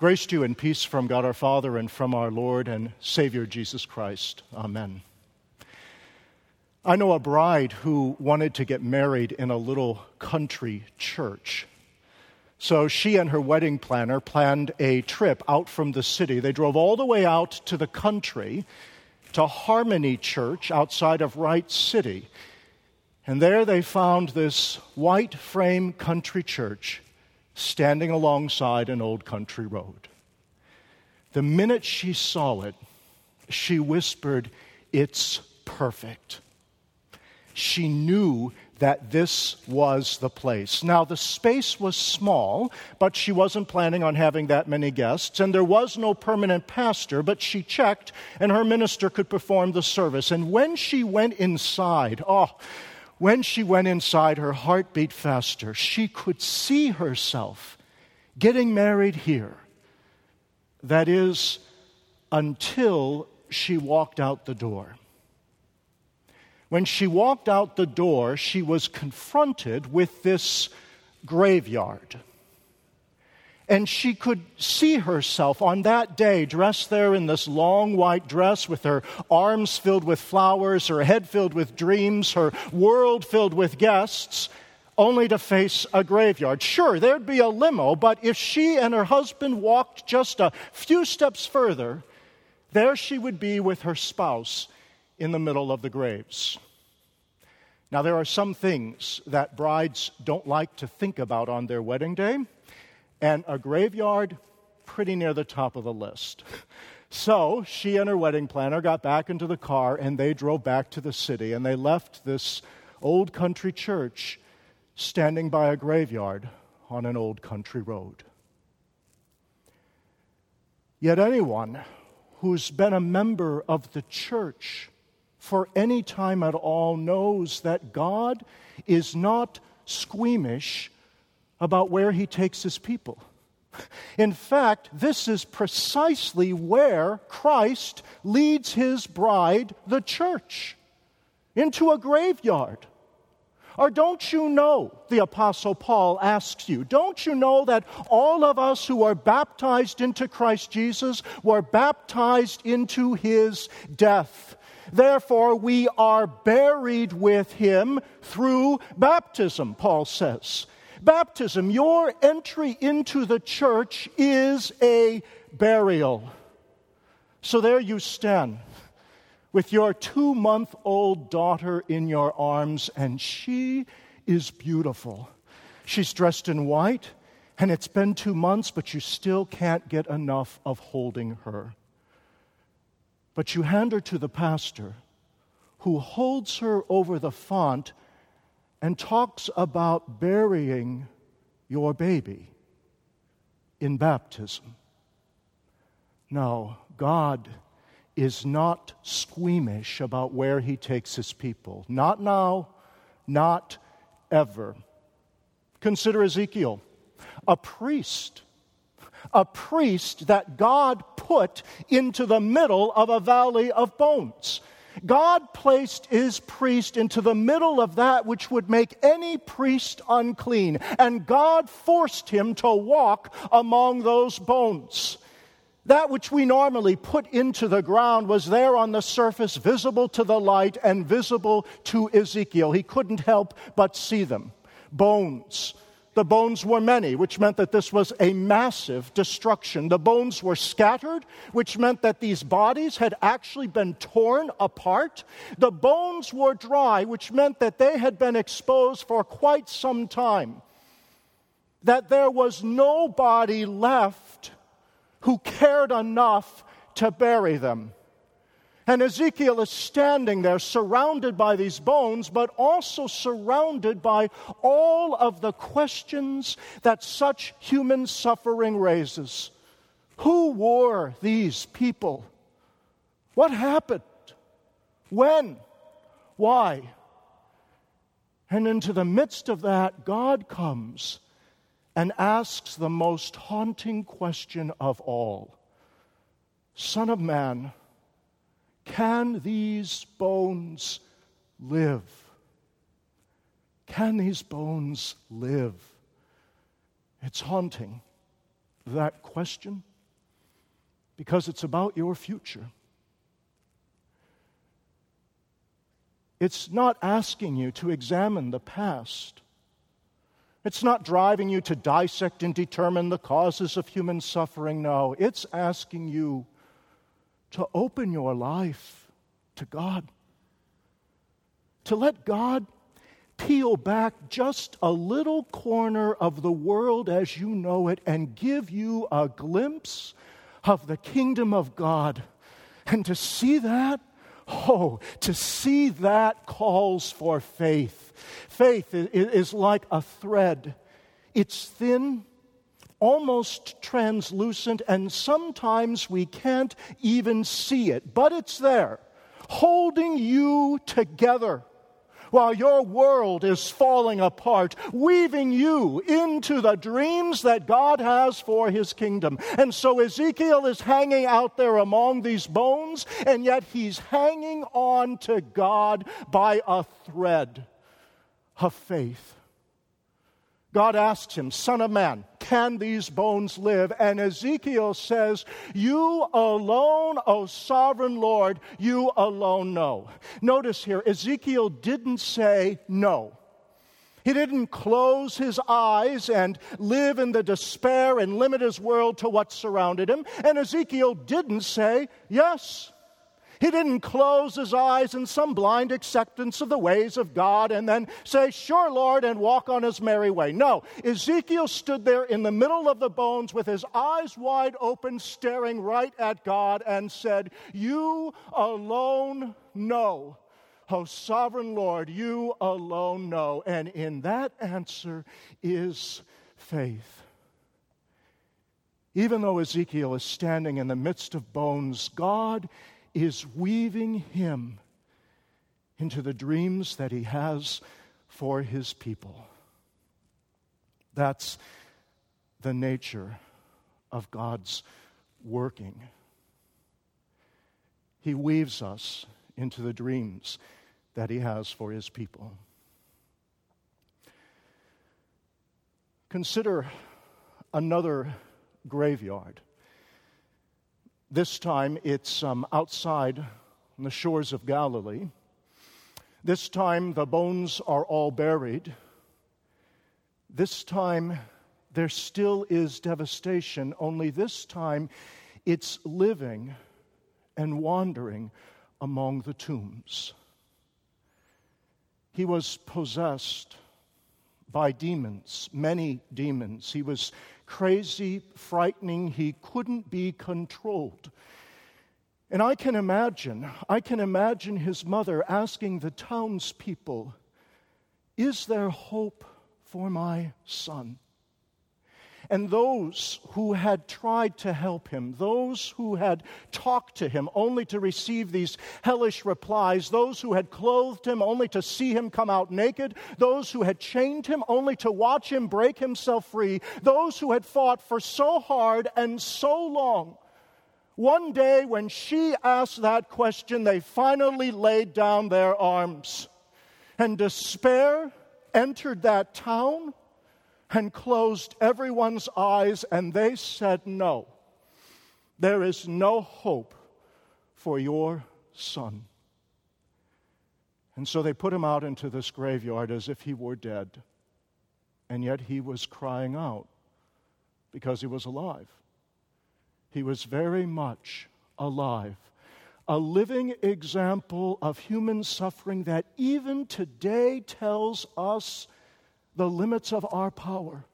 Grace to you and peace from God our Father and from our Lord and Savior Jesus Christ. Amen. I know a bride who wanted to get married in a little country church. So she and her wedding planner planned a trip out from the city. They drove all the way out to the country, to Harmony Church outside of Wright City. And there they found this white frame country church standing alongside an old country road. The minute she saw it, she whispered, "It's perfect." She knew that this was the place. Now, the space was small, but she wasn't planning on having that many guests, and there was no permanent pastor, but she checked, and her minister could perform the service. And when she went inside, her heart beat faster. She could see herself getting married here. That is, until she walked out the door. When she walked out the door, she was confronted with this graveyard. And she could see herself on that day dressed there in this long white dress with her arms filled with flowers, her head filled with dreams, her world filled with guests, only to face a graveyard. Sure, there'd be a limo, but if she and her husband walked just a few steps further, there she would be with her spouse in the middle of the graves. Now, there are some things that brides don't like to think about on their wedding day, and a graveyard pretty near the top of the list. So she and her wedding planner got back into the car, and they drove back to the city, and they left this old country church standing by a graveyard on an old country road. Yet anyone who's been a member of the church for any time at all knows that God is not squeamish about where He takes His people. In fact, this is precisely where Christ leads His bride, the church, into a graveyard. Or don't you know, the Apostle Paul asks you, don't you know that all of us who are baptized into Christ Jesus were baptized into His death? Therefore, we are buried with Him through baptism, Paul says. Baptism, your entry into the church, is a burial. So there you stand with your 2-month-old daughter in your arms, and she is beautiful. She's dressed in white, and it's been 2 months, but you still can't get enough of holding her. But you hand her to the pastor, who holds her over the font and talks about burying your baby in baptism. No, God is not squeamish about where He takes His people. Not now, not ever. Consider Ezekiel, a priest that God put into the middle of a valley of bones. God placed His priest into the middle of that which would make any priest unclean, and God forced him to walk among those bones. That which we normally put into the ground was there on the surface, visible to the light and visible to Ezekiel. He couldn't help but see them. Bones. The bones were many, which meant that this was a massive destruction. The bones were scattered, which meant that these bodies had actually been torn apart. The bones were dry, which meant that they had been exposed for quite some time. That there was nobody left who cared enough to bury them. And Ezekiel is standing there surrounded by these bones, but also surrounded by all of the questions that such human suffering raises. Who were these people? What happened? When? Why? And into the midst of that, God comes and asks the most haunting question of all. Son of man, can these bones live? Can these bones live? It's haunting, that question. because it's about your future. It's not asking you to examine the past. It's not driving you to dissect and determine the causes of human suffering. No, it's asking you to open your life to God. To let God peel back just a little corner of the world as you know it and give you a glimpse of the kingdom of God. And to see that, to see that calls for faith. Faith is like a thread. It's thin, almost translucent, and sometimes we can't even see it, but it's there, holding you together while your world is falling apart, weaving you into the dreams that God has for His kingdom. And so Ezekiel is hanging out there among these bones, and yet he's hanging on to God by a thread of faith. God asks him, "Son of man, can these bones live?" And Ezekiel says, "You alone, O sovereign Lord, you alone know." Notice here, Ezekiel didn't say no. He didn't close his eyes and live in the despair and limit his world to what surrounded him. And Ezekiel didn't say yes. He didn't close his eyes in some blind acceptance of the ways of God and then say, "Sure, Lord," and walk on his merry way. No, Ezekiel stood there in the middle of the bones with his eyes wide open, staring right at God and said, "You alone know. O sovereign Lord, you alone know." And in that answer is faith. Even though Ezekiel is standing in the midst of bones, God is weaving him into the dreams that He has for His people. That's the nature of God's working. He weaves us into the dreams that He has for His people. Consider another graveyard. This time it's outside on the shores of Galilee. This time the bones are all buried. This time there still is devastation, only this time it's living and wandering among the tombs. He was possessed by demons, many demons. He was crazy, frightening. He couldn't be controlled. And I can imagine his mother asking the townspeople, "Is there hope for my son?" And those who had tried to help him, those who had talked to him only to receive these hellish replies, those who had clothed him only to see him come out naked, those who had chained him only to watch him break himself free, those who had fought for so hard and so long, one day when she asked that question, they finally laid down their arms. And despair entered that town and closed everyone's eyes, and they said, "No, there is no hope for your son." And so they put him out into this graveyard as if he were dead, and yet he was crying out because he was alive. He was very much alive, a living example of human suffering that even today tells us the limits of our power.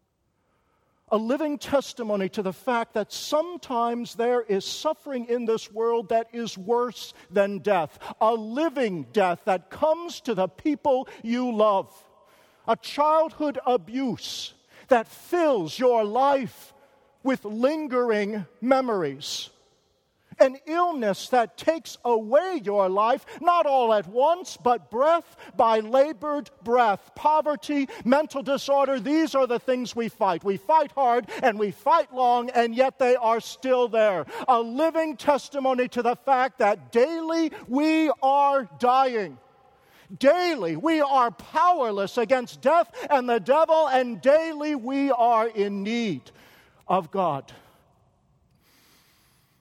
A living testimony to the fact that sometimes there is suffering in this world that is worse than death. A living death that comes to the people you love. A childhood abuse that fills your life with lingering memories. An illness that takes away your life, not all at once, but breath by labored breath. Poverty, mental disorder, these are the things we fight. We fight hard and we fight long, and yet they are still there. A living testimony to the fact that daily we are dying. Daily we are powerless against death and the devil, and daily we are in need of God.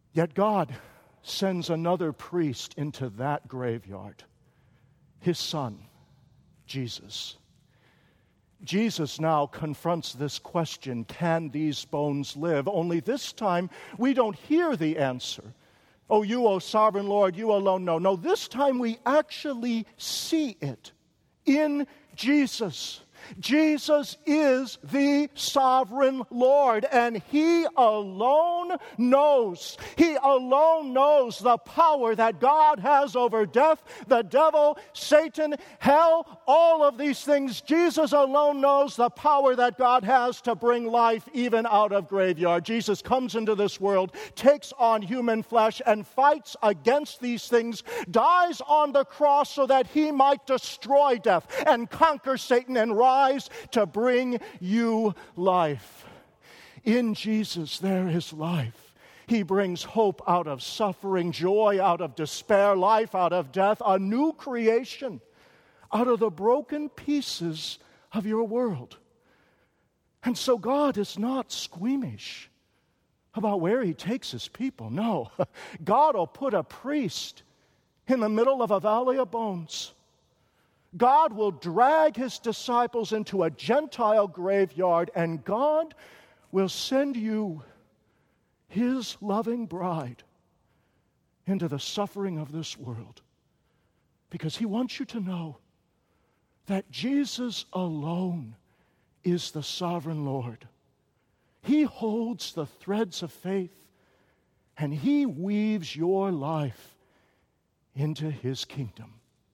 Yet God sends another priest into that graveyard, his son, Jesus. Jesus now confronts this question, can these bones live? Only this time, we don't hear the answer. Oh, you, O sovereign Lord, you alone know. No, this time we actually see it in Jesus. Jesus is the sovereign Lord, and He alone knows. He alone knows the power that God has over death, the devil, Satan, hell, all of these things. Jesus alone knows the power that God has to bring life even out of graveyard. Jesus comes into this world, takes on human flesh, and fights against these things, dies on the cross so that He might destroy death and conquer Satan and rise to bring you life. In Jesus there is life. He brings hope out of suffering, joy out of despair, life out of death, a new creation out of the broken pieces of your world. And so God is not squeamish about where He takes His people. No, God will put a priest in the middle of a valley of bones. God will drag His disciples into a Gentile graveyard, and God will send you, His loving bride, into the suffering of this world. Because He wants you to know that Jesus alone is the sovereign Lord. He holds the threads of faith, and He weaves your life into His kingdom.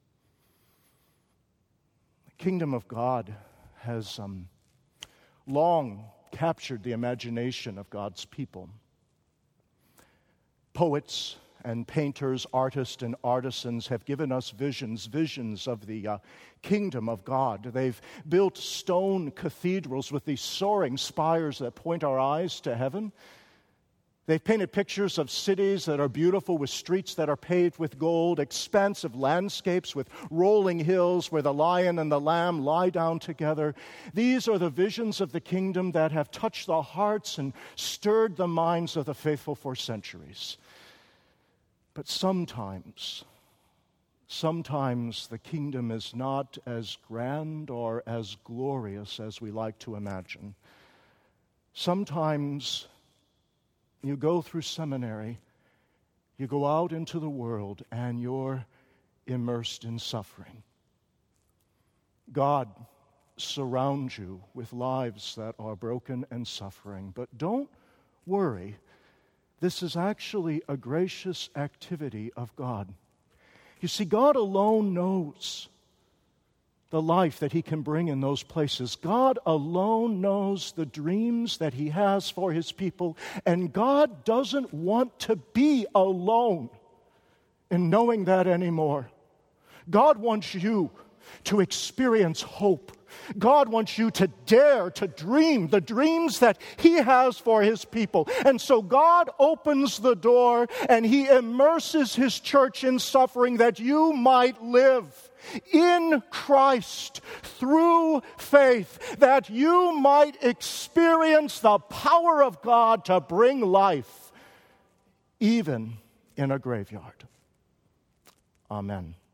Kingdom of God has long captured the imagination of God's people. Poets and painters, artists and artisans have given us visions of the kingdom of God. They've built stone cathedrals with these soaring spires that point our eyes to heaven. They've painted pictures of cities that are beautiful with streets that are paved with gold, expansive landscapes with rolling hills where the lion and the lamb lie down together. These are the visions of the kingdom that have touched the hearts and stirred the minds of the faithful for centuries. But sometimes the kingdom is not as grand or as glorious as we like to imagine. Sometimes you go through seminary, you go out into the world, and you're immersed in suffering. God surrounds you with lives that are broken and suffering. But don't worry. This is actually a gracious activity of God. You see, God alone knows the life that He can bring in those places. God alone knows the dreams that He has for His people, and God doesn't want to be alone in knowing that anymore. God wants you to experience hope. God wants you to dare to dream the dreams that He has for His people. And so God opens the door and He immerses His church in suffering that you might live in Christ through faith, that you might experience the power of God to bring life even in a graveyard. Amen.